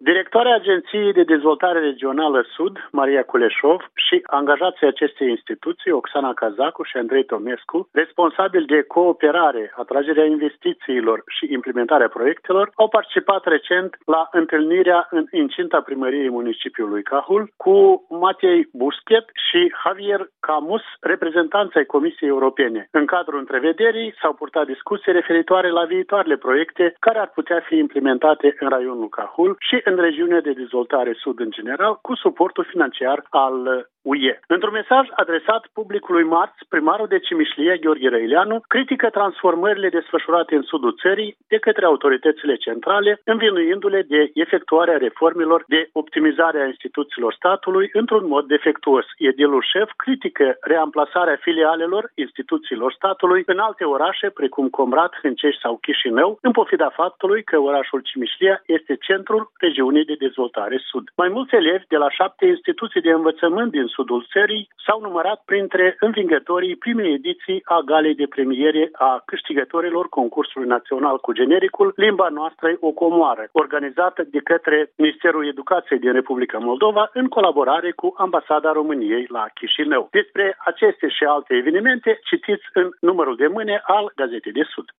Directoarea Agenției de Dezvoltare Regională Sud, Maria Culeșov, și angajații acestei instituții, Oxana Cazacu și Andrei Tomescu, responsabili de cooperare, atragerea investițiilor și implementarea proiectelor, au participat recent la întâlnirea în incinta primăriei municipiului Cahul cu Matei Buschet și Javier Camus, reprezentanți ai Comisiei Europene. În cadrul întrevederii s-au purtat discuții referitoare la viitoarele proiecte care ar putea fi implementate în raionul Cahul și în regiunea de dezvoltare sud în general, cu suportul financiar al UE. Într-un mesaj adresat publicului marți, primarul de Cimișlie, Gheorghe Răileanu, critică transformările desfășurate în sudul țării de către autoritățile centrale, învinuindu-le de efectuarea reformelor de optimizare a instituțiilor statului într-un mod defectuos. Edilul șef critică reamplasarea filialelor instituțiilor statului în alte orașe, precum Comrat, Hâncești sau Chișinău, în pofida faptului că orașul Cimișlia este centrul regiunii de dezvoltare sud. Mai mulți elevi de la 7 instituții de învățământ din sudul țării s-au numărat printre învingătorii primei ediții a galei de premiere a câștigătorilor concursului național cu genericul Limba noastră o comoară, organizată de către Ministerul Educației din Republica Moldova în colaborare cu Ambasada României la Chișinău. Despre aceste și alte evenimente citiți în numărul de mâine al Gazetei de Sud.